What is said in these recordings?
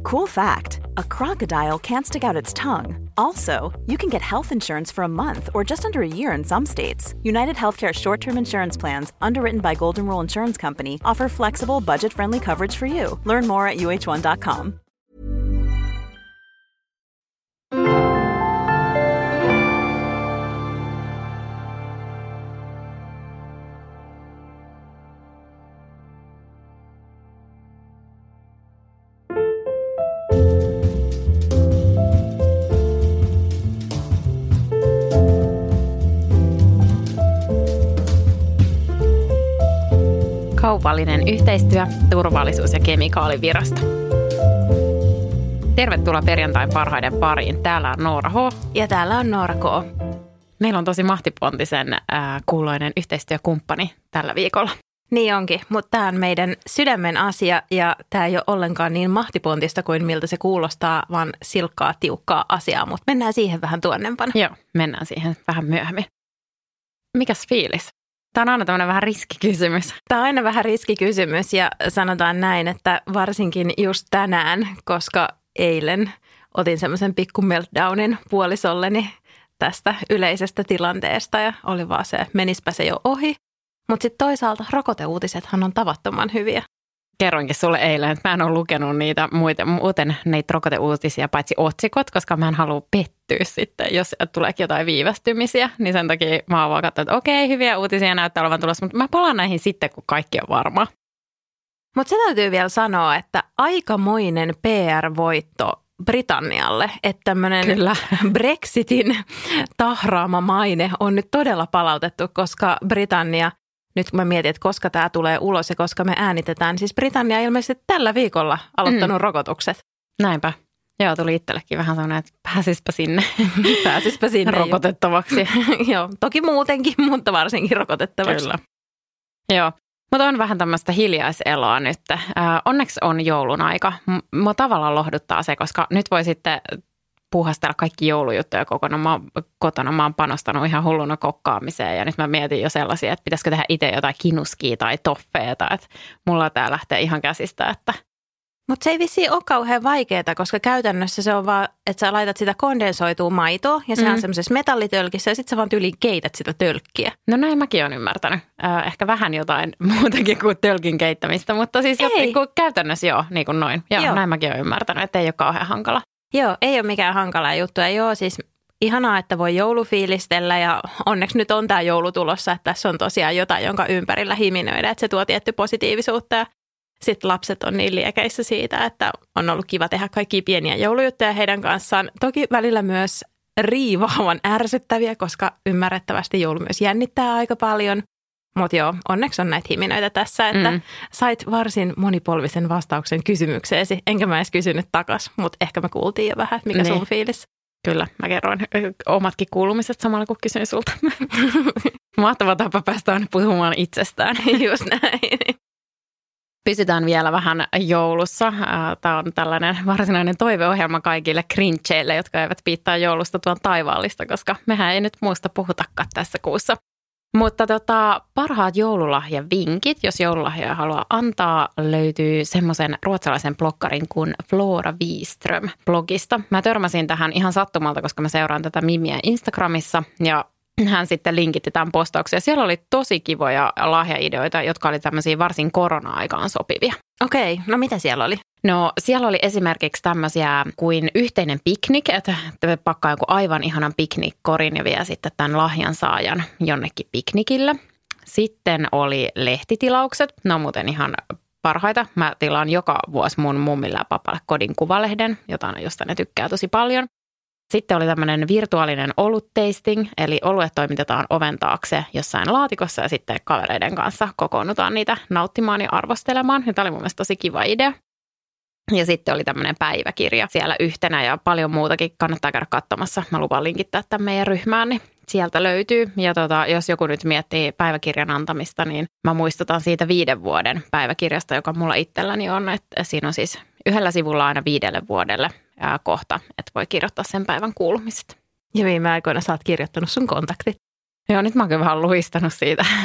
Cool fact, a crocodile can't stick out its tongue. Also, you can get health insurance for a month or just under a year in some states. United Healthcare short-term insurance plans, underwritten by Golden Rule Insurance Company, offer flexible, budget-friendly coverage for you. Learn more at uh1.com. Kaupallinen yhteistyö, turvallisuus- ja kemikaalivirasto. Tervetuloa perjantain parhaiden pariin. Täällä on Noora H. Ja täällä on Noora K. Meillä on tosi mahtipontisen kuuloinen yhteistyökumppani tällä viikolla. Niin onkin, mutta tämä on meidän sydämen asia ja tämä ei ole ollenkaan niin mahtipontista kuin miltä se kuulostaa, vaan silkkaa, tiukkaa asiaa, mutta mennään siihen vähän tuonnempana. Joo, mennään siihen vähän myöhemmin. Mikäs fiilis? Tämä on aina tämmöinen vähän riskikysymys. Tämä on aina vähän riskikysymys ja sanotaan näin, että varsinkin just tänään, koska eilen otin semmoisen pikku meltdownin puolisolleni tästä yleisestä tilanteesta ja oli vaan se, menispä se jo ohi. Mutta sitten toisaalta rokoteuutisethan on tavattoman hyviä. Kerroinkin sulle eilen, että mä en ole lukenut niitä muuten niitä rokoteuutisia paitsi otsikot, koska mä en halua pettyä sitten, jos tuleekin jotain viivästymisiä. Niin sen takia mä oon vaan katsonut, että okei, hyviä uutisia näyttää olevan tulossa, mutta mä palaan näihin sitten, kun kaikki on varma. Mutta se täytyy vielä sanoa, että aikamoinen PR-voitto Britannialle, että tämmöinen Brexitin tahraama maine on nyt todella palautettu, koska Britannia, nyt kun mä mietin, että koska tämä tulee ulos ja koska me äänitetään, siis Britannia ilmeisesti tällä viikolla aloittanut rokotukset. Näinpä. Joo, tuli itsellekin vähän sellainen, että pääsispä sinne. Pääsispä sinne rokotettavaksi. Joo, toki muutenkin, mutta varsinkin rokotettavaksi. Kyllä. Joo. Mutta on vähän tämmöistä hiljaiseloa nyt. Onneksi on joulun aika. Mua tavallaan lohduttaa se, koska nyt voi sitten puuhastella kaikki joulujuttuja kotona. Mä oon panostanut ihan hulluna kokkaamiseen ja nyt mä mietin jo sellaisia, että pitäisikö tehdä itse jotain kinuskia tai toffeeta. Että mulla tää lähtee ihan käsistä, että... Mutta se ei vissiin ole kauhean vaikeaa, koska käytännössä se on vaan, että sä laitat sitä kondensoitua maitoa ja se on semmoisessa metallitölkissä ja sitten sä vaan tyyliin keität sitä tölkkiä. No näin mäkin olen ymmärtänyt. Ehkä vähän jotain muutakin kuin tölkin keittämistä, mutta siis käytännössä joo, niin kuin noin. Joo. Näin mäkin olen ymmärtänyt, että ei ole kauhean hankala. Joo, ei ole mikään hankala juttu ja joo, siis ihanaa, että voi joulufiilistellä ja onneksi nyt on tämä joulu tulossa, että tässä on tosiaan jotain, jonka ympärillä himinöidä, että se tuo tietty positiivisuutta ja sitten lapset on niin liekeissä siitä, että on ollut kiva tehdä kaikkia pieniä joulujuttuja heidän kanssaan. Toki välillä myös riivaavan ärsyttäviä, koska ymmärrettävästi joulu myös jännittää aika paljon. Mutta joo, onneksi on näitä himinöitä tässä, että sait varsin monipolvisen vastauksen kysymykseesi. Enkä mä edes kysynyt takas, mutta ehkä me kuultiin jo vähän, mikä sun fiilis. Kyllä, mä kerroin omatkin kuulumiset samalla kun kysyin sulta. Mahtava tapa päästä aina puhumaan itsestään. Just näin. Pysytään vielä vähän joulussa. Tämä on tällainen varsinainen toiveohjelma kaikille cringeille, jotka eivät piittaa joulusta tuon taivaallista, koska mehän ei nyt muusta puhutakaan tässä kuussa. Mutta parhaat joululahjavinkit, jos joululahjoja haluaa antaa, löytyy semmoisen ruotsalaisen bloggarin kuin Flora Wiström blogista. Mä törmäsin tähän ihan sattumalta, koska mä seuraan tätä mimiä Instagramissa ja hän sitten linkitti tämän postauksen. Siellä oli tosi kivoja lahjaideoita, jotka oli tämmöisiä varsin korona-aikaan sopivia. Okei, no mitä siellä oli? No siellä oli esimerkiksi tämmöisiä kuin yhteinen piknik, että pakkaa joku aivan ihanan piknikkorin ja vie sitten tämän lahjan saajan jonnekin piknikille. Sitten oli lehtitilaukset, ne on muuten ihan parhaita. Mä tilaan joka vuosi mun mummille ja papalle kodin kuvalehden, josta ne tykkää tosi paljon. Sitten oli tämmöinen virtuaalinen olut-tasting, eli oluet toimitetaan oven taakse jossain laatikossa ja sitten kavereiden kanssa kokoonnutaan niitä nauttimaan ja arvostelemaan. Ja tämä oli mun mielestä tosi kiva idea. Ja sitten oli tämmöinen päiväkirja siellä yhtenä ja paljon muutakin kannattaa käydä katsomassa. Mä lupaan linkittää tämän meidän ryhmään, niin sieltä löytyy. Ja jos joku nyt miettii päiväkirjan antamista, niin mä muistutan siitä 5 vuoden päiväkirjasta, joka mulla itselläni on. Että siinä on siis yhdellä sivulla aina 5 vuodelle kohta, että voi kirjoittaa sen päivän kuulumiset. Ja viime aikoina sä oot kirjoittanut sun kontaktit. Joo, nyt mä oon kyllä vähän luistanut siitä.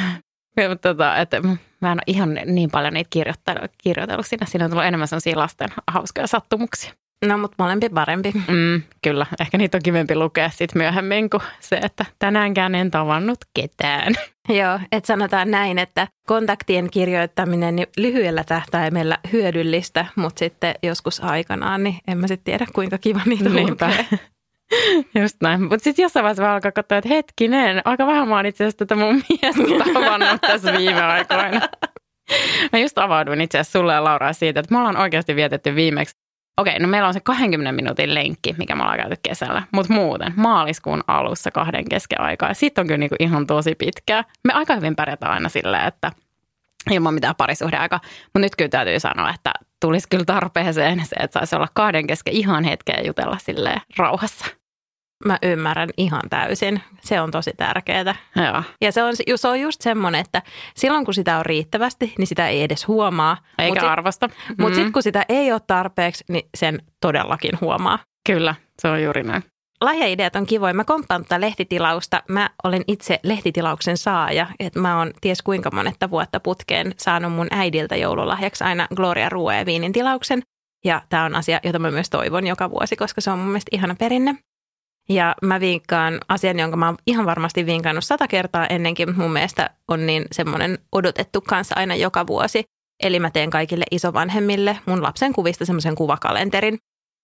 Että mä en ole ihan niin paljon niitä kirjoitellut sinne. Siinä on tullut enemmän sellaisia lasten hauskoja sattumuksia. No, mutta molempi parempi. Kyllä, ehkä niitä on kivempi lukea sitten myöhemmin kuin se, että tänäänkään en tavannut ketään. Joo, että sanotaan näin, että kontaktien kirjoittaminen niin lyhyellä tähtäimellä hyödyllistä, mutta sitten joskus aikanaan, niin en mä sitten tiedä, kuinka kiva niitä lukee. Just näin. Mutta sitten jossain vaiheessa vaan alkaa katsoa, että hetkinen, aika vähän mä oon itse asiassa tätä mun miestä tavannut tässä viime aikoina. Mä just avauduin itse asiassa sulle ja Laura siitä, että me ollaan oikeasti vietetty viimeksi. Okei, no meillä on se 20 minuutin lenkki, mikä me ollaan käyty kesällä, mutta muuten maaliskuun alussa 2 kesken aikaa. Ja siitä on kyllä niinku ihan tosi pitkää. Me aika hyvin pärjätään aina silleen, että ilman mitään parisuhdeaikaa. Mutta nyt kyllä täytyy sanoa, että tulisi kyllä tarpeeseen se, että saisi olla 2 kesken ihan hetkeä jutella silleen rauhassa. Mä ymmärrän ihan täysin. Se on tosi tärkeää. Joo. Ja se on just semmoinen, että silloin kun sitä on riittävästi, niin sitä ei edes huomaa. Eikä arvosta. Mutta sitten kun sitä ei ole tarpeeksi, niin sen todellakin huomaa. Kyllä, se on juuri näin. Lahjaideat on kivoja. Mä komppaan tätä lehtitilausta. Mä olen itse lehtitilauksen saaja. Että mä oon ties kuinka monetta vuotta putkeen saanut mun äidiltä joululahjaksi aina Gloria Ruoa ja viinin tilauksen. Ja tää on asia, jota mä myös toivon joka vuosi, koska se on mun mielestä ihana perinne. Ja mä vinkkaan asian, jonka mä oon ihan varmasti vinkannut 100 kertaa ennenkin, mutta mun mielestä on niin semmoinen odotettu kanssa aina joka vuosi. Eli mä teen kaikille isovanhemmille mun lapsen kuvista semmoisen kuvakalenterin.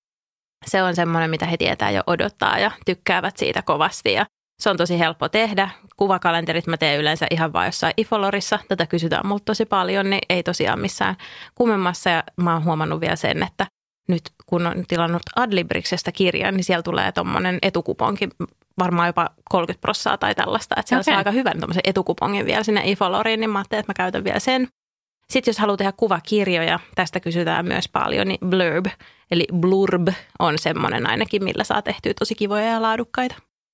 Se on semmoinen, mitä he tietää jo odottaa ja tykkäävät siitä kovasti ja se on tosi helppo tehdä. Kuvakalenterit mä teen yleensä ihan vaan jossain Ifolorissa. Tätä kysytään multa tosi paljon, niin ei tosiaan missään kummemmassa ja mä oon huomannut vielä sen, että nyt kun on tilannut Adlibriksestä kirjan, niin siellä tulee tommonen etukuponki, varmaan jopa 30% tai tällaista. Että siellä saa aika hyvän tommosen etukupongin vielä sinne Ifoloriin, niin mä ajattelin, että mä käytän vielä sen. Sitten jos haluaa tehdä kuvakirjoja, tästä kysytään myös paljon, niin blurb, eli blurb on semmoinen ainakin, millä saa tehtyä tosi kivoja ja laadukkaita.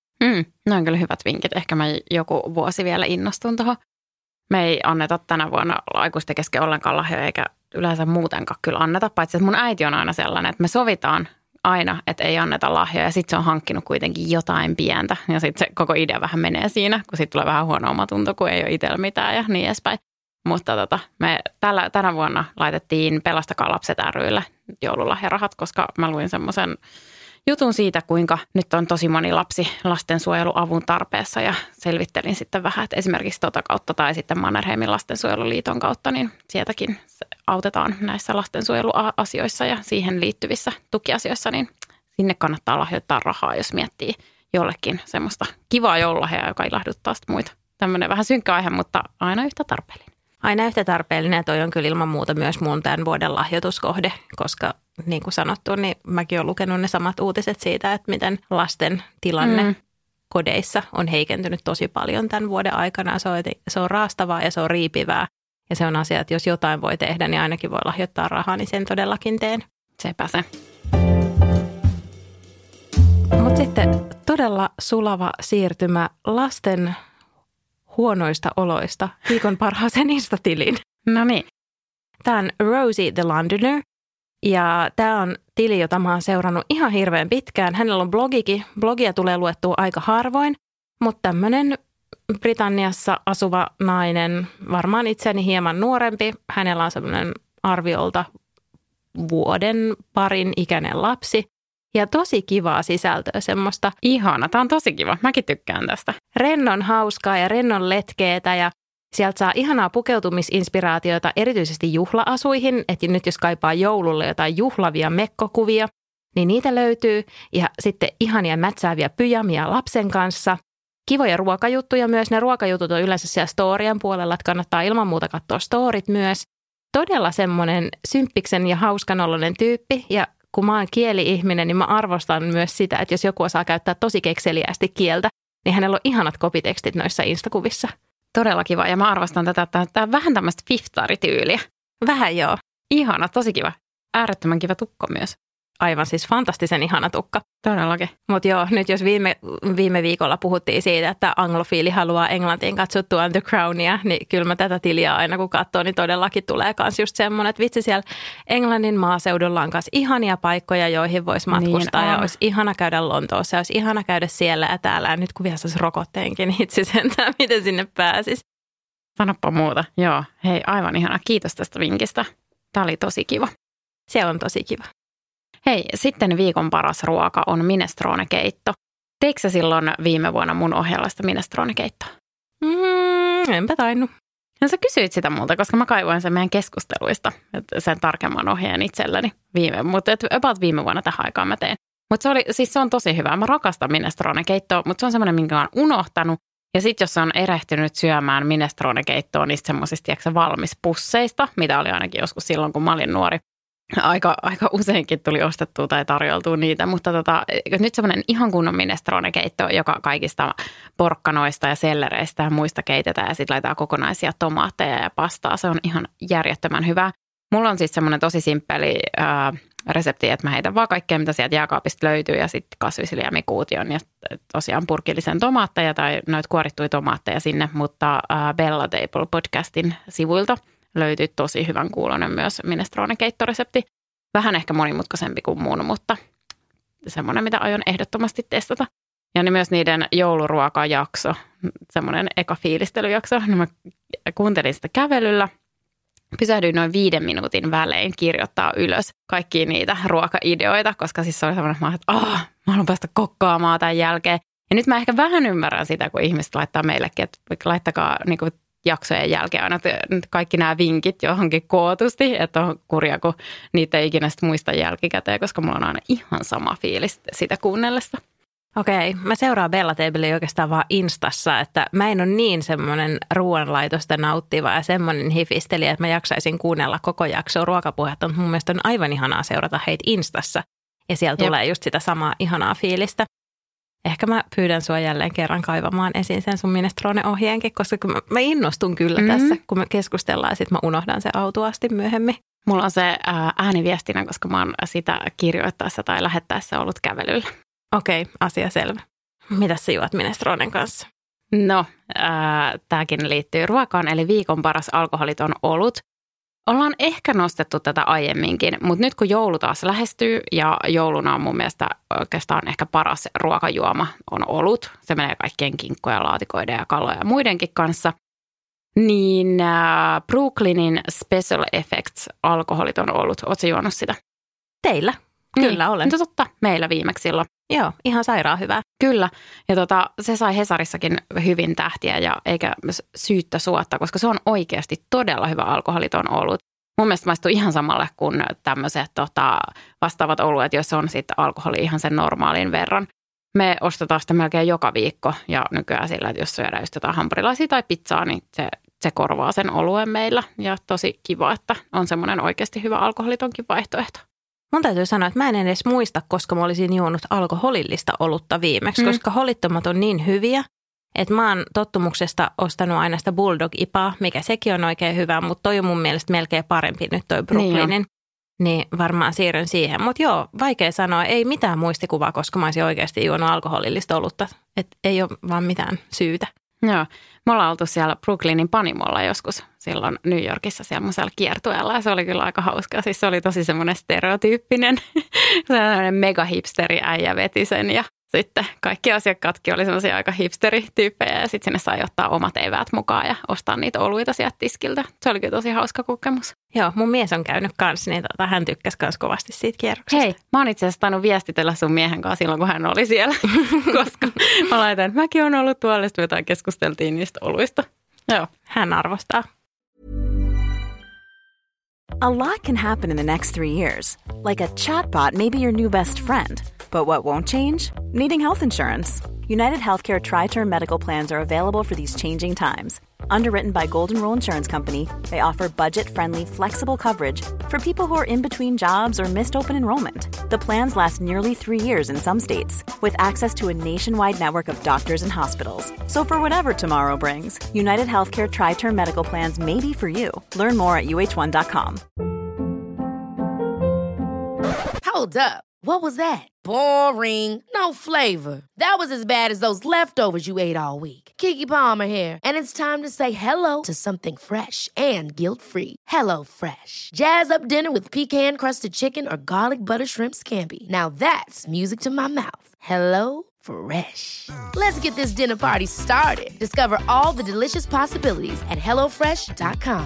Ne on kyllä hyvät vinkit. Ehkä mä joku vuosi vielä innostun tuohon. Me ei anneta tänä vuonna aikuisten kesken ollenkaan lahjoja, eikä yleensä muutenkaan kyllä anneta, paitsi että mun äiti on aina sellainen, että me sovitaan aina, että ei anneta lahjoja ja sitten se on hankkinut kuitenkin jotain pientä ja sitten se koko idea vähän menee siinä, kun sitten tulee vähän huono omatunto, kun ei ole itsellä mitään ja niin edespäin. Mutta me tänä vuonna laitettiin Pelastakaa lapset ry:lle joululahjarahat, koska mä luin semmoisen jutun siitä, kuinka nyt on tosi moni lapsi lastensuojeluavun tarpeessa ja selvittelin sitten vähän, että esimerkiksi kautta tai sitten Mannerheimin lastensuojeluliiton kautta, niin sieltäkin autetaan näissä lastensuojeluasioissa ja siihen liittyvissä tukiasioissa, niin sinne kannattaa lahjoittaa rahaa, jos miettii jollekin semmoista kivaa joululahjaa, joka ilahduttaa sitten muita. Tämmöinen vähän synkkä aihe, mutta aina yhtä tarpeellinen. Aina yhtä tarpeellinen ja toi on kyllä ilman muuta myös mun tämän vuoden lahjoituskohde, koska niin kuin sanottu, niin mäkin olen lukenut ne samat uutiset siitä, että miten lasten tilanne kodeissa on heikentynyt tosi paljon tämän vuoden aikana. Se on raastavaa ja se on riipivää ja se on asia, että jos jotain voi tehdä, niin ainakin voi lahjoittaa rahaa, niin sen todellakin teen. Sepä se. Mutta sitten todella sulava siirtymä lasten huonoista oloista viikon parhaaseen Insta-tiliin. No niin. Tämä on Rosie the Londoner ja tämä on tili, jota mä oon seurannut ihan hirveän pitkään. Hänellä on blogikin. Blogia tulee luettua aika harvoin, mutta tämmöinen Britanniassa asuva nainen, varmaan itseni hieman nuorempi. Hänellä on semmoinen arviolta vuoden parin ikäinen lapsi. Ja tosi kivaa sisältöä semmoista. Ihana, tämä on tosi kiva. Mäkin tykkään tästä. Rennon hauskaa ja rennon letkeetä ja sieltä saa ihanaa pukeutumisinspiraatioita erityisesti juhla-asuihin. Että nyt jos kaipaa joululle jotain juhlavia mekkokuvia, niin niitä löytyy. Ja sitten ihania mätsääviä pyjamia lapsen kanssa. Kivoja ruokajuttuja myös. Ne ruokajutut on yleensä siellä storien puolella, että kannattaa ilman muuta katsoa storit myös. Todella semmoinen symppiksen ja hauskanoloinen tyyppi ja kun mä oon kieli-ihminen, niin mä arvostan myös sitä, että jos joku osaa käyttää tosi kekseliästi kieltä, niin hänellä on ihanat kopitekstit noissa Instakuvissa. Todella kiva ja mä arvostan tätä, että tämä on vähän tämmöistä fiftarityyliä. Vähän joo. Ihana, tosi kiva. Äärettömän kiva tukko myös. Aivan siis fantastisen ihana tukka. Todellakin. Mutta joo, nyt jos viime viikolla puhuttiin siitä, että anglofiili haluaa Englantiin katsottua The Crownia, niin kyllä mä tätä tiliä aina kun katsoo, niin todellakin tulee myös just semmoinen, että vitsi siellä Englannin maaseudulla on myös ihania paikkoja, joihin voisi matkustaa niin ja olisi ihana käydä Lontoossa ja olisi ihana käydä siellä ja täällä. Ja nyt kun vielä saisi rokotteenkin, niin itse sentään, miten sinne pääsisi. Sanoppa muuta. Joo, hei, aivan ihana. Kiitos tästä vinkistä. Tämä oli tosi kiva. Se on tosi kiva. Hei, sitten viikon paras ruoka on minestrone-keitto. Teikö sä silloin viime vuonna mun ohjalla sitä minestrone-keittoa? Enpä tainnut. No sä kysyit sitä multa, koska mä kaivoin sen meidän keskusteluista, sen tarkemman ohjeen itselleni mutta about viime vuonna tähän aikaan mä tein. Mutta se on tosi hyvä. Mä rakastan minestrone-keittoa, mutta se on semmoinen, minkä olen unohtanut. Ja sitten jos on erehtynyt syömään minestrone-keittoa niistä semmoisista valmispusseista, mitä oli ainakin joskus silloin, kun mä olin nuori. Aika useinkin tuli ostettua tai tarjoltua niitä, mutta nyt semmoinen ihan kunnon minestrone-keitto, joka kaikista porkkanoista ja sellereistä ja muista keitetään ja sitten laitetaan kokonaisia tomaatteja ja pastaa. Se on ihan järjettömän hyvä. Mulla on siis semmoinen tosi simppeli resepti, että mä heitän vaan kaikkea, mitä sieltä jääkaapista löytyy ja sitten kasvisliemikuution ja tosiaan purkillisen tomaatteja tai noita kuorittuja tomaatteja sinne, mutta Bella Table podcastin sivuilta löytyy tosi hyvän kuuloinen myös minestrone-keittoresepti. Vähän ehkä monimutkaisempi kuin mun, mutta semmoinen, mitä aion ehdottomasti testata. Ja myös niiden jouluruokajakso, semmoinen eka fiilistelyjakso, niin mä kuuntelin sitä kävelyllä. Pysähdyin noin 5 minuutin välein kirjoittaa ylös kaikkia niitä ruokaideoita, koska siis se oli semmoinen, että mä haluan päästä kokkaamaan tämän jälkeen. Ja nyt mä ehkä vähän ymmärrän sitä, kun ihmiset laittaa meillekin, että laittakaa niin kuin jaksojen jälkeen aina kaikki nämä vinkit johonkin kootusti, että on kurja, kun niitä ei ikinä muista jälkikäteen, koska mulla on aina ihan sama fiilis sitä kuunnellessa. Okei, mä seuraan Bella Tablea oikeastaan vaan Instassa, että mä en ole niin semmoinen ruoanlaitosta nauttiva ja semmoinen hifistelijä, että mä jaksaisin kuunnella koko jaksoa ruokapuhetta, mutta mun mielestä on aivan ihanaa seurata heitä Instassa ja siellä tulee just sitä samaa ihanaa fiilistä. Ehkä mä pyydän sua jälleen kerran kaivamaan esiin sen sun minestrone-ohjeenkin, koska mä innostun kyllä tässä, kun me keskustellaan ja sitten mä unohdan se autuaasti myöhemmin. Mulla on se ääniviestinä, koska mä oon sitä kirjoittaessa tai lähettäessä ollut kävelyllä. Okei, asia selvä. Mitäs sä juot minestronen kanssa? No, tämäkin liittyy ruokaan, eli viikon paras alkoholiton olut. Ollaan ehkä nostettu tätä aiemminkin, mutta nyt kun joulu taas lähestyy ja jouluna on mun mielestä oikeastaan ehkä paras ruokajuoma on olut. Se menee kaikkien kinkkoja, laatikoiden ja kaloja ja muidenkin kanssa. Niin Brooklynin Special Effects alkoholiton olut, ootko juonut sitä? Teillä? Kyllä olen. Mutta totta, meillä viimeksi silloin. Joo, ihan sairaan hyvää. Kyllä, ja se sai Hesarissakin hyvin tähtiä ja eikä syyttä suotta, koska se on oikeasti todella hyvä alkoholiton olut. Mun mielestä maistuu ihan samalle kuin tämmöiset vastaavat oluet, joissa on sitten alkoholi ihan sen normaalin verran. Me ostetaan sitä melkein joka viikko ja nykyään sillä, että jos syödään just jotain hampurilaisia tai pizzaa, niin se korvaa sen oluen meillä. Ja tosi kiva, että on semmoinen oikeasti hyvä alkoholitonkin vaihtoehto. Mun täytyy sanoa, että mä en edes muista, koska mä olisin juonut alkoholillista olutta viimeksi, koska holittomat on niin hyviä, että mä oon tottumuksesta ostanut aina sitä Bulldog-ipaa, mikä sekin on oikein hyvä, mutta toi on mun mielestä melkein parempi nyt toi Brooklynin. Niin varmaan siirryn siihen. Mutta joo, vaikea sanoa, ei mitään muistikuvaa, koska mä olisin oikeasti juonut alkoholillista olutta. Että ei ole vaan mitään syytä. Joo, me ollaan oltu siellä Brooklynin Panimolla joskus silloin New Yorkissa semmoisella kiertueella ja se oli kyllä aika hauskaa. Siis se oli tosi semmoinen stereotyyppinen, sellainen megahipsteri äijä veti sen ja sitten kaikki asiakkaatkin oli semmoisia aika hipsterityyppejä ja sitten sinne sai ottaa omat eväät mukaan ja ostaa niitä oluita sieltä tiskiltä. Se oli kyllä tosi hauska kokemus. Joo, mun mies on käynyt kanssa, niin hän tykkäsi myös kovasti siitä kierroksesta. Hei, mä oon itse asiassa tainnut viestitellä sun miehen kanssa silloin, kun hän oli siellä, koska mä laitan, että mäkin oon ollut tuolla, sitten jotain keskusteltiin niistä oluista. Joo, hän arvostaa. A lot can happen in the next 3 years. Like a chatbot may be your new best friend. But what won't change? Needing health insurance. United Healthcare Tri-Term Medical Plans are available for these changing times. Underwritten by Golden Rule Insurance Company, they offer budget-friendly, flexible coverage for people who are in between jobs or missed open enrollment. The plans last nearly 3 years in some states, with access to a nationwide network of doctors and hospitals. So for whatever tomorrow brings, United Healthcare Tri-Term Medical Plans may be for you. Learn more at uh1.com. Hold up. What was that? Boring. No flavor. That was as bad as those leftovers you ate all week. Keke Palmer here, and it's time to say hello to something fresh and guilt-free. Hello Fresh. Jazz up dinner with pecan-crusted chicken or garlic butter shrimp scampi. Now that's music to my mouth. Hello Fresh. Let's get this dinner party started. Discover all the delicious possibilities at hellofresh.com.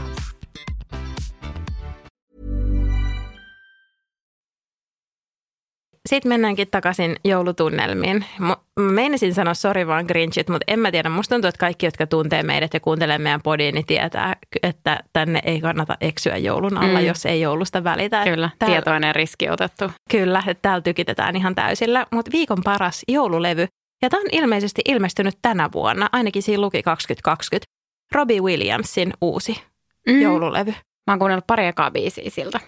Sitten mennäänkin takaisin joulutunnelmiin. Meinasin sanoa sori vaan Grinchit, mutta en mä tiedä. Musta tuntuu, että kaikki, jotka tuntee meidät ja kuuntelee meidän podiin, niin tietää, että tänne ei kannata eksyä joulun alla, jos ei joulusta välitä. Kyllä, tietoinen riski otettu. Kyllä, että täällä tykitetään ihan täysillä. Mutta viikon paras joululevy, ja tämä on ilmeisesti ilmestynyt tänä vuonna, ainakin siinä luki 2020, Robbie Williamsin uusi joululevy. Mä oon kuunnellut pari ekaa biisiä siltä.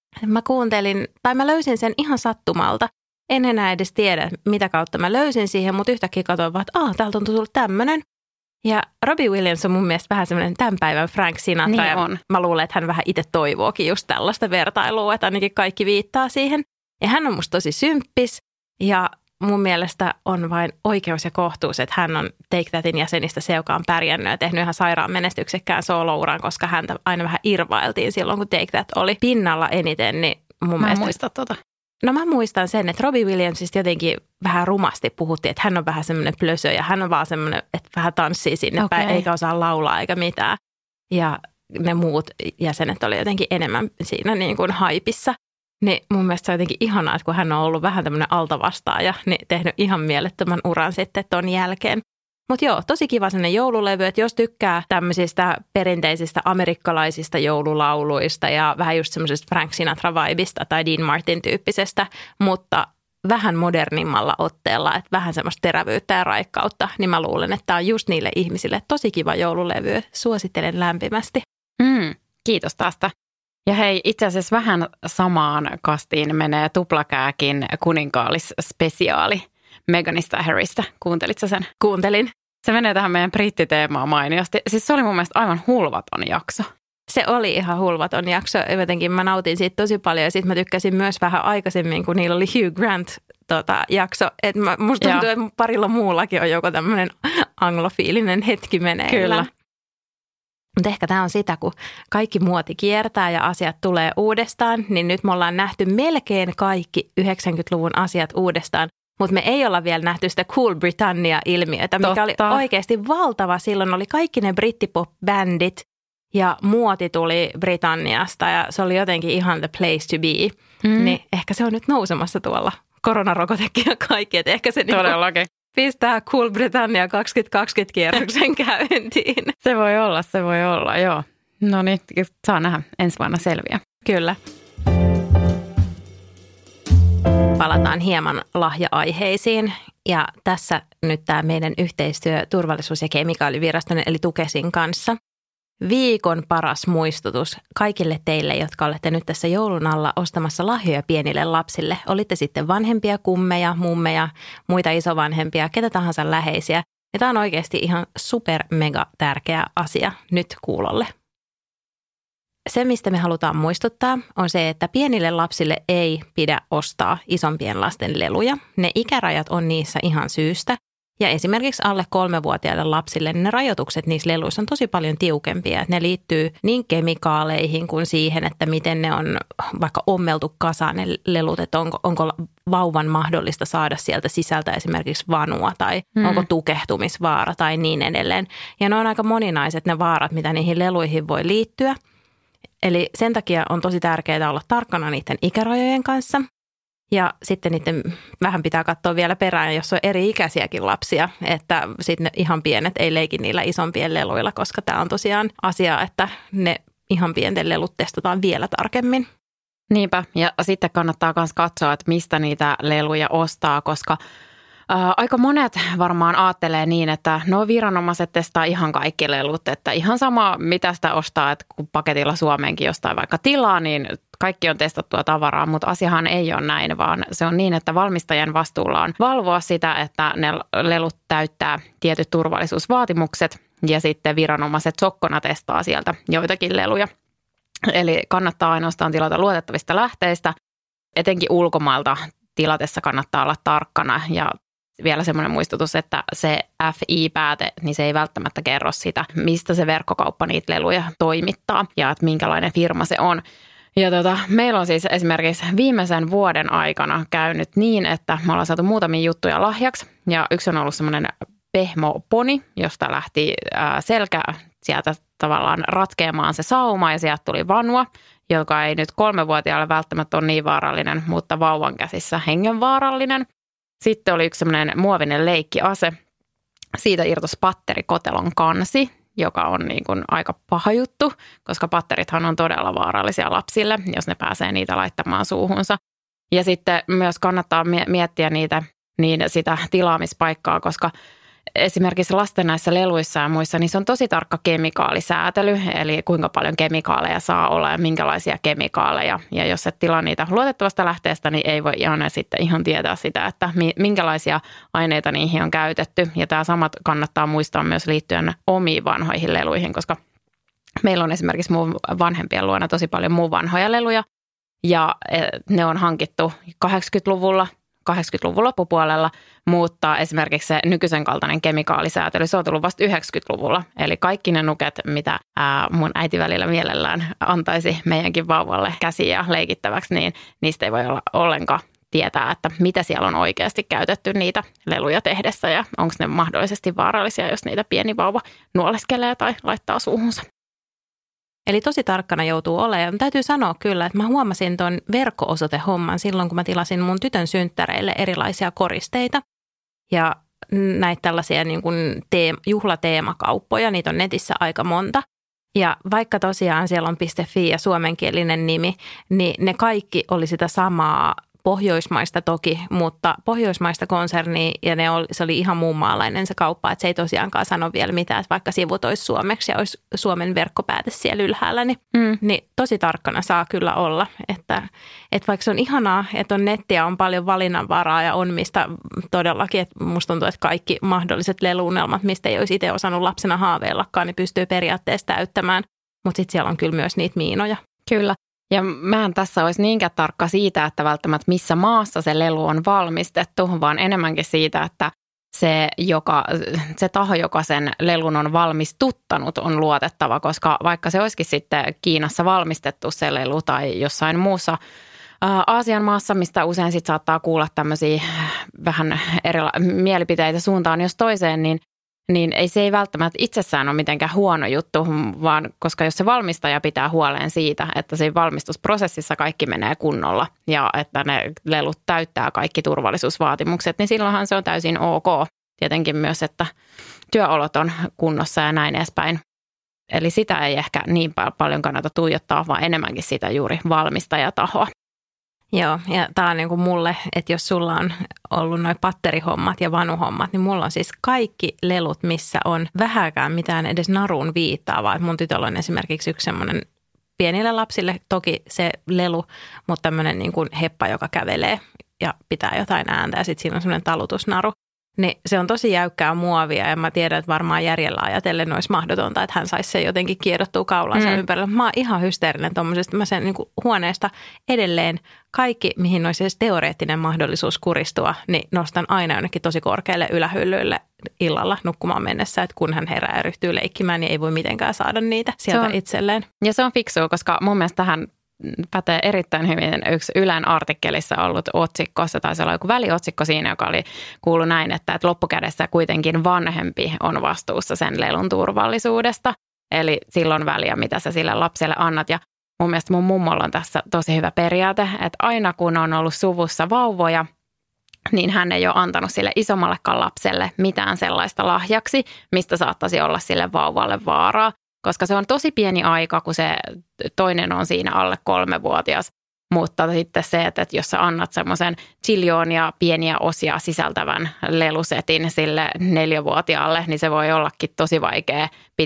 Mä löysin sen ihan sattumalta. En enää edes tiedä, mitä kautta mä löysin siihen, mutta yhtäkkiä katsoin vaan, että täältä on tullut tämmöinen. Ja Robbie Williams on mun mielestä vähän semmoinen tämän päivän Frank Sinatra. Niin ja on. Mä luulen, että hän vähän itse toivookin just tällaista vertailua, että ainakin kaikki viittaa siihen. Ja hän on musta tosi symppis ja mun mielestä on vain oikeus ja kohtuus, että hän on Take Thatin jäsenistä se, joka on pärjännyt ja tehnyt ihan sairaan menestyksekkään soolouran, koska häntä aina vähän irvailtiin silloin, kun Take That oli pinnalla eniten. Niin mun mä mielestä... muistan tota. No mä muistan sen, että Robbie Williamsista jotenkin vähän rumasti puhuttiin, että hän on vähän semmoinen plösö ja hän on vaan semmoinen, että vähän tanssii sinne päin, eikä osaa laulaa eikä mitään. Ja ne muut jäsenet oli jotenkin enemmän siinä niin kuin haipissa. Niin mun mielestä se on jotenkin ihanaa, että kun hän on ollut vähän tämmöinen altavastaaja, niin tehnyt ihan mielettömän uran sitten ton jälkeen. Mutta joo, tosi kiva sellainen joululevy, että jos tykkää tämmöisistä perinteisistä amerikkalaisista joululauluista ja vähän just semmoisesta Frank Sinatra-vibista tai Dean Martin-tyyppisestä, mutta vähän modernimmalla otteella, että vähän semmoista terävyyttä ja raikkautta, niin mä luulen, että tämä on just niille ihmisille tosi kiva joululevy. Suosittelen lämpimästi. Kiitos tästä. Ja hei, itse asiassa vähän samaan kastiin menee tuplakääkin kuninkaallisspesiaali Meghanista ja Harrystä. Kuuntelitko sen? Kuuntelin. Se menee tähän meidän brittiteemaan mainiosti. Siis se oli mun mielestä aivan hulvaton jakso. Se oli ihan hulvaton jakso. Jotenkin mä nautin siitä tosi paljon ja sitten mä tykkäsin myös vähän aikaisemmin, kun niillä oli Hugh Grant jakso. Et musta tuntuu, että parilla muullakin on joko tämmöinen anglofiilinen hetki meneillään. Kyllä. Mutta ehkä tämä on sitä, kun kaikki muoti kiertää ja asiat tulee uudestaan, niin nyt me ollaan nähty melkein kaikki 90-luvun asiat uudestaan. Mutta me ei olla vielä nähty sitä Cool Britannia-ilmiötä, mikä oli oikeasti valtava. Silloin oli kaikki ne brittipop-bändit ja muoti tuli Britanniasta ja se oli jotenkin ihan the place to be. Niin ehkä se on nyt nousemassa tuolla koronarokotekin ja kaikki, että ehkä se todellakin pistää Cool Britannia 2020 kierroksen käyntiin. Se voi olla, joo. No niin, saa nähdä ensi vuonna selviä. Kyllä. Palataan hieman lahja-aiheisiin ja tässä nyt tämä meidän yhteistyö Turvallisuus- ja kemikaaliviraston eli Tukesin kanssa. Viikon paras muistutus kaikille teille, jotka olette nyt tässä joulun alla ostamassa lahjoja pienille lapsille. Olitte sitten vanhempia, kummeja, mummeja, muita isovanhempia, ketä tahansa läheisiä. Ja tämä on oikeasti ihan super mega tärkeä asia nyt kuulolle. Se, mistä me halutaan muistuttaa, on se, että pienille lapsille ei pidä ostaa isompien lasten leluja. Ne ikärajat on niissä ihan syystä. Ja esimerkiksi alle 3-vuotiaille lapsille ne rajoitukset niissä leluissa on tosi paljon tiukempia. Ne liittyy niin kemikaaleihin kuin siihen, että miten ne on vaikka ommeltu kasaan ne lelut, että onko vauvan mahdollista saada sieltä sisältä esimerkiksi vanua tai onko tukehtumisvaara tai niin edelleen. Ja ne on aika moninaiset ne vaarat, mitä niihin leluihin voi liittyä. Eli sen takia on tosi tärkeää olla tarkkana niiden ikärajojen kanssa. Ja sitten niiden vähän pitää katsoa vielä perään, jos on eri ikäisiäkin lapsia, että sitten ne ihan pienet ei leiki niillä isompien leluilla, koska tämä on tosiaan asia, että ne ihan pienten lelut testataan vielä tarkemmin. Niinpä, ja sitten kannattaa myös katsoa, että mistä niitä leluja ostaa, koska aika monet varmaan ajattelee niin, että viranomaiset testaa ihan kaikki lelut, että ihan sama mitä sitä ostaa, että kun paketilla Suomeenkin jostain vaikka tilaa, niin kaikki on testattua tavaraa, mutta asiahan ei ole näin, vaan se on niin, että valmistajan vastuulla on valvoa sitä, että ne lelut täyttää tietyt turvallisuusvaatimukset ja sitten viranomaiset sokkona testaa sieltä joitakin leluja. Eli kannattaa ainoastaan tilata luotettavista lähteistä, etenkin ulkomailta tilatessa kannattaa olla tarkkana ja vielä semmoinen muistutus, että se FI-pääte, niin se ei välttämättä kerro sitä, mistä se verkkokauppa niitä leluja toimittaa ja että minkälainen firma se on. Ja meillä on siis esimerkiksi viimeisen vuoden aikana käynyt niin, että me ollaan saatu muutamia juttuja lahjaksi. Ja yksi on ollut semmoinen pehmoponi, josta lähti selkä sieltä tavallaan ratkeamaan se sauma ja sieltä tuli vanua, joka ei nyt 3-vuotiaalle välttämättä ole niin vaarallinen, mutta vauvan käsissä hengenvaarallinen. Sitten oli yksi semmoinen muovinen leikkiase. Siitä irtosi patterikotelon kansi, joka on niin kuin aika paha juttu, koska patterithan on todella vaarallisia lapsille, jos ne pääsee niitä laittamaan suuhunsa. Ja sitten myös kannattaa miettiä sitä tilaamispaikkaa, koska esimerkiksi lasten näissä leluissa ja muissa, niin se on tosi tarkka kemikaalisäätely, eli kuinka paljon kemikaaleja saa olla ja minkälaisia kemikaaleja. Ja jos et tilaa niitä luotettavasta lähteestä, niin ei voi sitten ihan tietää sitä, että minkälaisia aineita niihin on käytetty. Ja tämä samat kannattaa muistaa myös liittyen omiin vanhoihin leluihin, koska meillä on esimerkiksi mun vanhempien luona tosi paljon mun vanhoja leluja. Ja ne on hankittu 80-luvulla loppupuolella, mutta esimerkiksi se nykyisen kaltainen kemikaalisäätely, se on tullut vasta 90-luvulla. Eli kaikki ne nuket, mitä mun äiti välillä mielellään antaisi meidänkin vauvalle käsiä leikittäväksi, niin niistä ei voi olla ollenkaan tietää, että mitä siellä on oikeasti käytetty niitä leluja tehdessä ja onko ne mahdollisesti vaarallisia, jos niitä pieni vauva nuoleskelee tai laittaa suuhunsa. Eli tosi tarkkana joutuu olemaan. Täytyy sanoa kyllä, että mä huomasin tuon verkko-osoitehomman silloin, kun mä tilasin mun tytön synttäreille erilaisia koristeita. Ja näitä tällaisia niin kuin juhlateemakauppoja, niitä on netissä aika monta. Ja vaikka tosiaan siellä on .fi ja suomenkielinen nimi, niin ne kaikki oli sitä samaa pohjoismaista toki, mutta pohjoismaista konsernia ja se oli ihan muunmaalainen se kauppa, että se ei tosiaankaan sano vielä mitään, että vaikka sivut olisi suomeksi ja olisi Suomen verkkopääte siellä ylhäällä, niin tosi tarkkana saa kyllä olla, että vaikka se on ihanaa, että on nettiä, on paljon valinnanvaraa ja on mistä todellakin, että musta tuntuu, että kaikki mahdolliset leluunelmat, mistä ei olisi itse osannut lapsena haaveillakaan, niin pystyy periaatteessa täyttämään, mutta sitten siellä on kyllä myös niitä miinoja. Kyllä. Ja mä en tässä olisi niinkään tarkka siitä, että välttämättä missä maassa se lelu on valmistettu, vaan enemmänkin siitä, että se taho, joka sen lelun on valmistuttanut, on luotettava, koska vaikka se olisikin sitten Kiinassa valmistettu se lelu tai jossain muussa Aasian maassa, mistä usein sitten saattaa kuulla tämmöisiä vähän mielipiteitä suuntaan jos toiseen, niin se ei välttämättä itsessään ole mitenkään huono juttu, vaan koska jos se valmistaja pitää huoleen siitä, että siinä valmistusprosessissa kaikki menee kunnolla ja että ne lelut täyttää kaikki turvallisuusvaatimukset, niin silloinhan se on täysin ok. Tietenkin myös, että työolot on kunnossa ja näin edespäin. Eli sitä ei ehkä niin paljon kannata tuijottaa, vaan enemmänkin sitä juuri valmistajatahoa. Joo, ja tämä on niin kuin mulle, että jos sulla on ollut noi patterihommat ja vanuhommat, niin mulla on siis kaikki lelut, missä on vähäkään mitään edes naruun viittaavaa. Mun tytöllä on esimerkiksi yksi semmoinen pienille lapsille toki se lelu, mutta tämmöinen niin kuin heppa, joka kävelee ja pitää jotain ääntä ja sitten siinä on semmoinen talutusnaru. Niin se on tosi jäykkää muovia ja mä tiedän, että varmaan järjellä ajatellen olisi mahdotonta, että hän saisi sen jotenkin kiedottua kaulansa ympärillä. Mä oon ihan hysteerinen tuommoisesta. Mä sen niin kuin huoneesta edelleen kaikki, mihin olisi edes teoreettinen mahdollisuus kuristua, niin nostan aina jonnekin tosi korkealle ylähyllylle illalla nukkumaan mennessä, että kun hän herää ja ryhtyy leikkimään, niin ei voi mitenkään saada niitä sieltä itselleen. Ja se on fiksua, koska mun mielestä tähän pätee erittäin hyvin yksi Ylen artikkelissa ollut otsikko, se taisi olla joku väliotsikko siinä, joka oli kuullut näin, että loppukädessä kuitenkin vanhempi on vastuussa sen lelun turvallisuudesta. Eli silloin väliä, mitä sä sille lapselle annat. Ja mun mielestä mun mummolla on tässä tosi hyvä periaate, että aina kun on ollut suvussa vauvoja, niin hän ei ole antanut sille isommallekaan lapselle mitään sellaista lahjaksi, mistä saattaisi olla sille vauvalle vaaraa. Koska se on tosi pieni aika, kun se toinen on siinä alle 3-vuotias. Mutta sitten se, että jos sä annat semmoisen ziljoonia pieniä osia sisältävän lelusetin sille 4-vuotiaalle, niin se voi ollakin tosi vaikea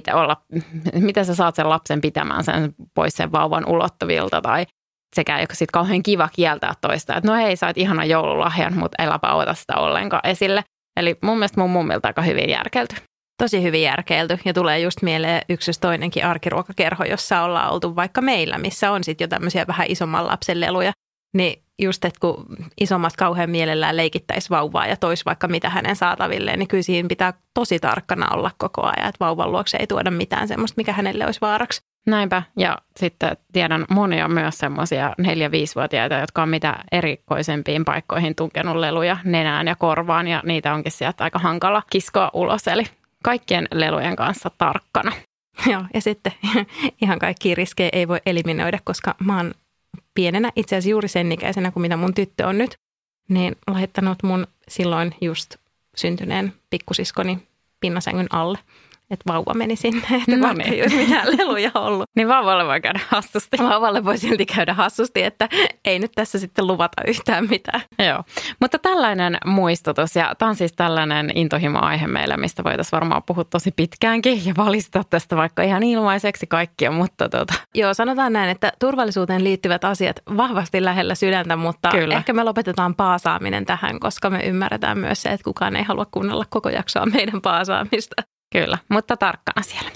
miten sä saat sen lapsen pitämään sen pois sen vauvan ulottuvilta. Tai sekä joka sitten kauhean kiva kieltää toista, että no hei, sait ihanan joululahjan, mutta äläpä ota sitä ollenkaan esille. Eli mun mielestä mun mummilta aika hyvin järkeilty. Tosi hyvin järkeilty ja tulee just mieleen yksi toinenkin arkiruokakerho, jossa ollaan oltu vaikka meillä, missä on sitten jo tämmöisiä vähän isomman lapsen leluja. Niin just, että kun isommat kauhean mielellään leikittäisi vauvaa ja toisi vaikka mitä hänen saatavilleen, niin kyllä siinä pitää tosi tarkkana olla koko ajan, että vauvan luokse ei tuoda mitään semmoista, mikä hänelle olisi vaaraksi. Näinpä. Ja sitten tiedän monia myös semmoisia 4-5-vuotiaita, jotka on mitä erikoisempiin paikkoihin tunkenut leluja nenään ja korvaan. Ja niitä onkin sieltä aika hankala kiskoa ulos. Eli kaikkien lelujen kanssa tarkkana. Joo, ja sitten ihan kaikkia riskejä ei voi eliminoida, koska mä oon pienenä, itse asiassa juuri sen ikäisenä kuin mitä mun tyttö on nyt, niin laittanut mun silloin just syntyneen pikkusiskoni pinnasängyn alle. Että vauva meni sinne, että vaikka ei olisi mitään leluja ollut. Niin vauvalle voi käydä hassusti. Vauvalle voi silti käydä hassusti, että ei nyt tässä sitten luvata yhtään mitään. Joo, mutta tällainen muistutus ja tämä on siis tällainen intohimo-aihe meille, mistä voitaisiin varmaan puhua tosi pitkäänkin ja valistaa tästä vaikka ihan ilmaiseksi kaikkia, mutta Joo, sanotaan näin, että turvallisuuteen liittyvät asiat vahvasti lähellä sydäntä, mutta kyllä. Ehkä me lopetetaan paasaaminen tähän, koska me ymmärretään myös se, että kukaan ei halua kuunnella koko jaksoa meidän paasaamista. Kyllä, mutta tarkkana siellä.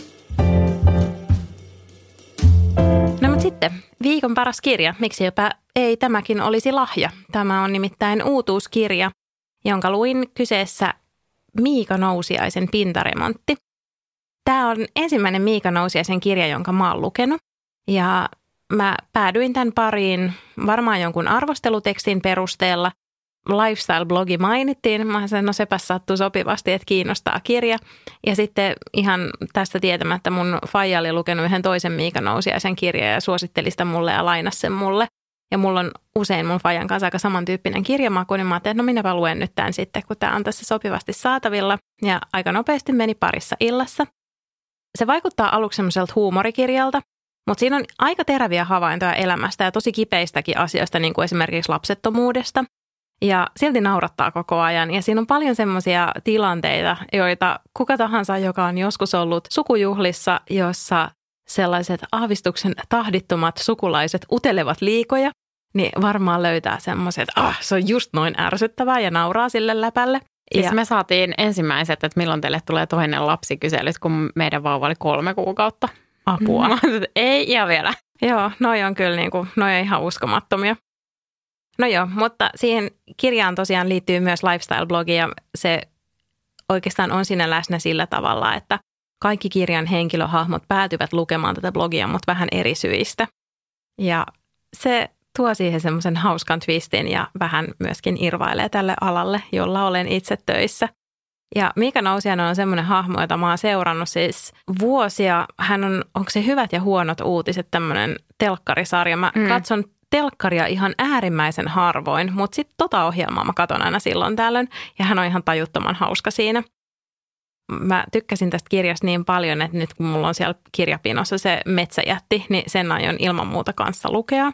No mutta sitten viikon paras kirja. Miksi jopa ei tämäkin olisi lahja? Tämä on nimittäin uutuuskirja, jonka luin kyseessä Miika Nousiaisen Pintaremontti. Tämä on ensimmäinen Miika Nousiaisen kirja, jonka mä oon lukenut. Ja mä päädyin tämän pariin varmaan jonkun arvostelutekstin perusteella. Lifestyle-blogi mainittiin. Mä sanoin, no sepäs sattuu sopivasti, että kiinnostaa kirja. Ja sitten ihan tästä tietämättä mun faija oli lukenut yhden toisen Miika Nousiaisen kirjan ja suositteli sitä mulle ja lainasi sen mulle. Ja mulla on usein mun faijan kanssa aika samantyyppinen kirjamaku, niin mä ajattelin, että no minäpä luen nyt tämän sitten, kun tämä on tässä sopivasti saatavilla. Ja aika nopeasti meni parissa illassa. Se vaikuttaa aluksi semmoiselta huumorikirjalta, mutta siinä on aika teräviä havaintoja elämästä ja tosi kipeistäkin asioista, niin kuin esimerkiksi lapsettomuudesta. Ja silti naurattaa koko ajan. Ja siinä on paljon semmoisia tilanteita, joita kuka tahansa, joka on joskus ollut sukujuhlissa, jossa sellaiset aavistuksen tahdittomat sukulaiset utelevat liikoja, niin varmaan löytää semmoiset, että se on just noin ärsyttävää ja nauraa sille läpälle. Siis me saatiin ensimmäiset, että milloin teille tulee toinen lapsikyselyt, kun meidän vauva oli 3 kuukautta. Apua. Ei ja vielä. Joo, noi on kyllä noi on ihan uskomattomia. No joo, mutta siihen kirjaan tosiaan liittyy myös lifestyle-blogi ja se oikeastaan on siinä läsnä sillä tavalla, että kaikki kirjan henkilöhahmot päätyvät lukemaan tätä blogia, mutta vähän eri syistä. Ja se tuo siihen semmoisen hauskan twistin ja vähän myöskin irvailee tälle alalle, jolla olen itse töissä. Ja Miika Nousiainen on semmoinen hahmo, jota mä oon seurannut siis vuosia. Hän on, onko se Hyvät ja huonot uutiset, tämmöinen telkkarisarja. Mä katson telkkaria ihan äärimmäisen harvoin, mutta sitten ohjelmaa mä katon aina silloin tällöin. Ja hän on ihan tajuttoman hauska siinä. Mä tykkäsin tästä kirjasta niin paljon, että nyt kun mulla on siellä kirjapinossa se Metsäjätti, niin sen aion ilman muuta kanssa lukea.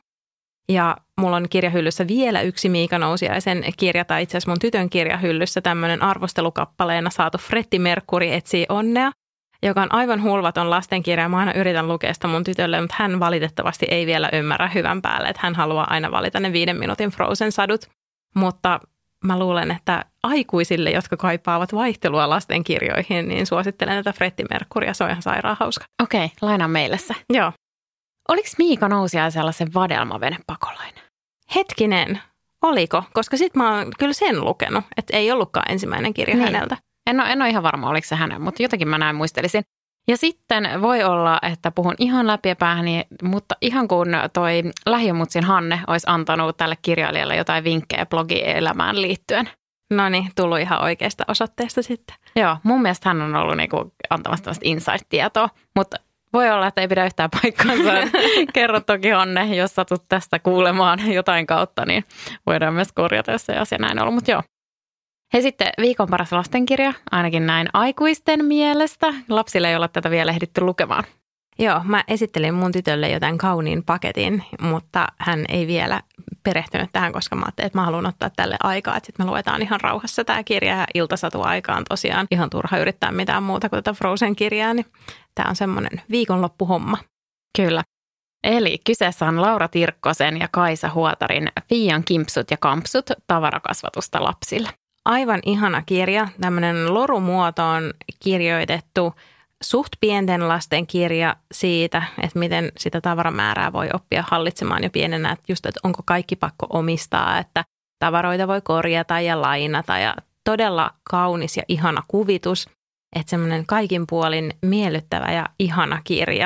Ja mulla on kirjahyllyssä vielä yksi Miika Nousiaisen kirja, tai itse asiassa mun tytön kirjahyllyssä tämmöinen arvostelukappaleena saatu Freddie Mercury etsii onnea, joka on aivan hulvaton lastenkirja. Mä aina yritän lukea sitä mun tytölle, mutta hän valitettavasti ei vielä ymmärrä hyvän päälle, että hän haluaa aina valita ne 5 minuutin Frozen-sadut. Mutta mä luulen, että aikuisille, jotka kaipaavat vaihtelua lastenkirjoihin, niin suosittelen tätä Freddie Mercurya. Se on ihan sairaan hauska. Okei, lainaan meille se. Joo. Oliko Miika Nousiaisella se vadelmavenepakolainen? Hetkinen, oliko? Koska sit mä oon kyllä sen lukenut, että ei ollutkaan ensimmäinen kirja häneltä. En ole ihan varma, oliko se hänen, mutta jotenkin mä näin muistelisin. Ja sitten voi olla, että puhun ihan läpi päähäni, mutta ihan kun toi lähiömutsin Hanne olisi antanut tälle kirjailijalle jotain vinkkejä blogielämään liittyen. No niin, tullut ihan oikeasta osoitteesta sitten. Joo, mun mielestä hän on ollut niinku antamassa tämmöistä insight-tietoa, mutta voi olla, että ei pidä yhtään paikkaansa. Kerro toki Hanne, jos satut tästä kuulemaan jotain kautta, niin voidaan myös korjata, jos ei asia näin ollut, mutta joo. He sitten viikon paras lastenkirja, ainakin näin aikuisten mielestä. Lapsille ei ole tätä vielä ehditty lukemaan. Joo, mä esittelin mun tytölle jotain kauniin paketin, mutta hän ei vielä perehtynyt tähän, koska mä ajattelin, että mä haluan ottaa tälle aikaa. Että sitten me luetaan ihan rauhassa tämä kirja ja iltasatuaikaan tosiaan ihan turha yrittää mitään muuta kuin tätä Frozen-kirjaa, niin tämä on semmoinen viikonloppuhomma. Kyllä. Eli kyseessä on Laura Tirkkosen ja Kaisa Huotarin Fiian kimpsut ja kampsut tavarakasvatusta lapsille. Aivan ihana kirja, tämmöinen lorumuotoon kirjoitettu suht pienten lasten kirja siitä, että miten sitä tavaramäärää voi oppia hallitsemaan jo pienenä, että just, että onko kaikki pakko omistaa, että tavaroita voi korjata ja lainata ja todella kaunis ja ihana kuvitus, että semmoinen kaikin puolin miellyttävä ja ihana kirja.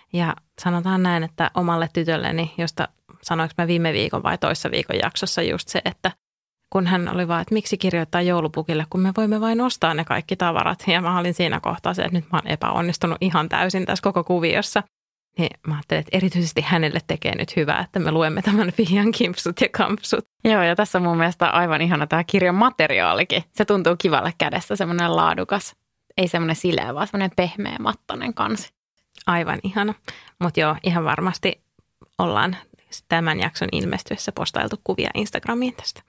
Ja sanotaan näin, että omalle tytölleni, josta sanoinko mä viime viikon vai toissa viikon jaksossa just se, että kun hän oli vaan, että miksi kirjoittaa joulupukille, kun me voimme vain ostaa ne kaikki tavarat. Ja mä olin siinä kohtaa se, että nyt mä oon epäonnistunut ihan täysin tässä koko kuviossa. Niin mä ajattelin, että erityisesti hänelle tekee nyt hyvää, että me luemme tämän Fiian kimpsut ja kampsut. Joo, ja tässä on mun mielestä aivan ihana tämä kirjan materiaalikin. Se tuntuu kivalle kädessä, semmoinen laadukas. Ei semmoinen sileä, vaan semmoinen pehmeä, mattainen kansi. Aivan ihana. Mutta joo, ihan varmasti ollaan tämän jakson ilmestyessä postailtu kuvia Instagramiin tästä.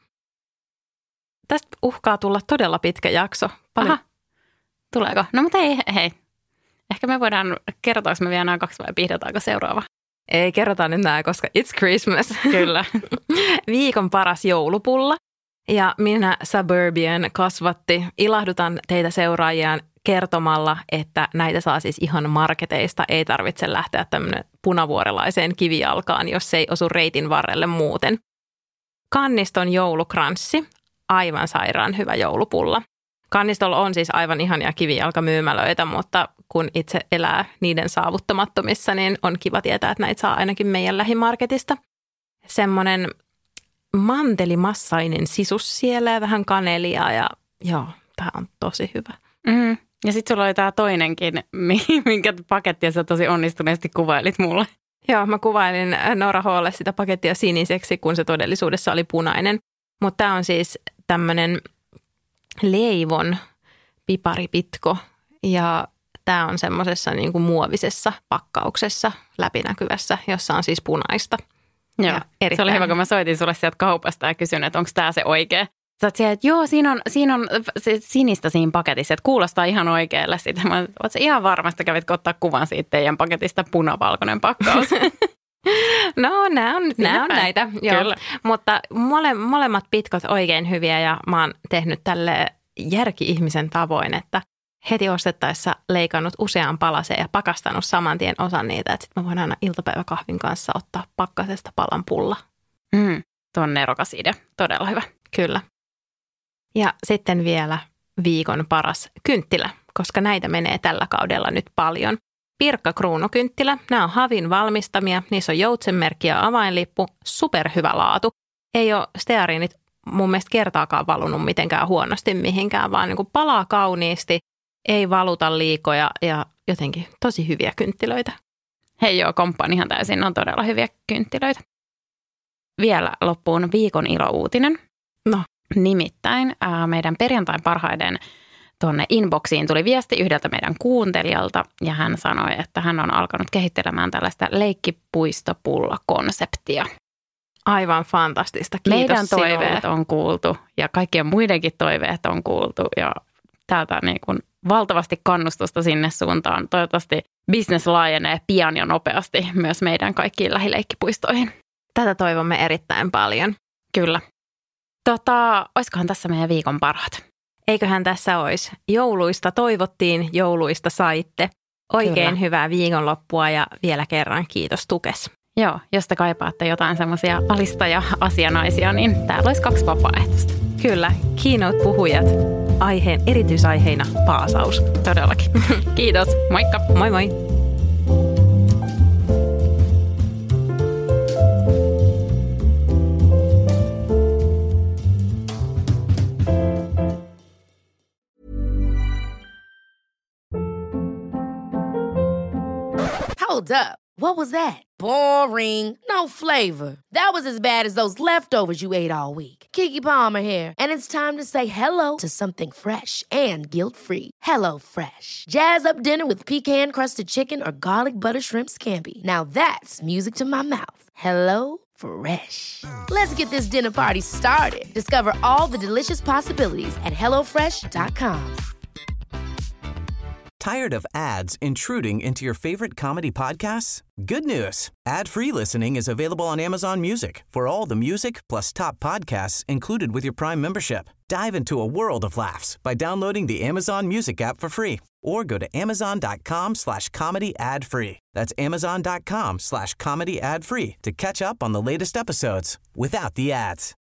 Tästä uhkaa tulla todella pitkä jakso. Paljon. Aha. Tuleeko? No mutta hei. Ehkä me voidaan, kertoako me vielä nämä 2 vai pihdataanko seuraava? Ei, kerrotaan nyt nämä, koska it's Christmas. Kyllä. Viikon paras joulupulla. Ja minä Suburbian kasvatti. Ilahdutan teitä seuraajia kertomalla, että näitä saa siis ihan marketeista. Ei tarvitse lähteä tämmöinen punavuorelaiseen kivijalkaan, jos se ei osu reitin varrelle muuten. Kanniston joulukranssi. Aivan sairaan hyvä joulupulla. Kannistolla on siis aivan ihania kivijalkamyymälöitä, mutta kun itse elää niiden saavuttamattomissa, niin on kiva tietää, että näitä saa ainakin meidän lähimarketista. Semmoinen mantelimassainen sisus siellä ja vähän kanelia ja joo, tämä on tosi hyvä. Mm. Ja sitten sulla oli tämä toinenkin, minkä pakettia sä tosi onnistuneesti kuvailit mulle. Joo, mä kuvailin Nora Hlle sitä pakettia siniseksi, kun se todellisuudessa oli punainen. Mutta tämä on siis tämmöinen leivon piparipitko ja tämä on semmoisessa niin kuin muovisessa pakkauksessa läpinäkyvässä, jossa on siis punaista. Joo, se oli hyvä, kun mä soitin sulle sieltä kaupasta ja kysyin, että onko tämä se oikea. Sä oot siellä, että joo, siinä on sinistä siinä paketissa, että kuulostaa ihan oikealle. Sitten mä oot ihan varmasti kävit ottaa kuvan siitä teidän paketista punavalkoinen pakkaus. No, nämä on näitä, joo. Mutta molemmat pitkot oikein hyviä ja mä oon tehnyt tälle järki-ihmisen tavoin, että heti ostettaessa leikannut usean palaseen ja pakastanut saman tien osan niitä, että sitten mä voin aina iltapäiväkahvin kanssa ottaa pakkasesta palan pulla. Tuo on nerokas idea, todella hyvä. Kyllä. Ja sitten vielä viikon paras kynttilä, koska näitä menee tällä kaudella nyt paljon. Pirkkakruunukynttilä, nämä on Havin valmistamia, niissä on joutsenmerkki ja avainlippu, superhyvä laatu. Ei ole steariinit mun mielestä kertaakaan valunut mitenkään huonosti mihinkään, vaan niin kuin palaa kauniisti, ei valuta liikoja ja jotenkin tosi hyviä kynttilöitä. Hei joo, komppaan ihan täysin, on todella hyviä kynttilöitä. Vielä loppuun viikon ilouutinen. No. Nimittäin meidän perjantain parhaiden tuonne inboxiin tuli viesti yhdeltä meidän kuuntelijalta ja hän sanoi, että hän on alkanut kehittelemään tällaista leikkipuistopulla-konseptia. Aivan fantastista, kiitos meidän sinulle. Toiveet on kuultu ja kaikkien muidenkin toiveet on kuultu ja täältä niin kuin valtavasti kannustusta sinne suuntaan. Toivottavasti business laajenee pian ja nopeasti myös meidän kaikkiin lähileikkipuistoihin. Tätä toivomme erittäin paljon. Kyllä. Olisikohan tässä meidän viikon parhaat? Eiköhän tässä olisi. Jouluista toivottiin, jouluista saitte. Oikein Kyllä. hyvää viikonloppua ja vielä kerran kiitos tukes. Joo, jos te kaipaatte jotain semmoisia alistaja-asianaisia, niin täällä olisi 2 vapaaehtoista. Kyllä, keynote-puhujat. Erityisaiheina paasaus. Todellakin. Kiitos, moikka. Moi moi. Hold up. What was that? Boring. No flavor. That was as bad as those leftovers you ate all week. Keke Palmer here, and it's time to say hello to something fresh and guilt-free. Hello Fresh. Jazz up dinner with pecan-crusted chicken or garlic butter shrimp scampi. Now that's music to my mouth. Hello Fresh. Let's get this dinner party started. Discover all the delicious possibilities at hellofresh.com. Tired of ads intruding into your favorite comedy podcasts? Good news. Ad-free listening is available on Amazon Music for all the music plus top podcasts included with your Prime membership. Dive into a world of laughs by downloading the Amazon Music app for free or go to amazon.com/comedy ad-free. That's amazon.com/comedy ad-free to catch up on the latest episodes without the ads.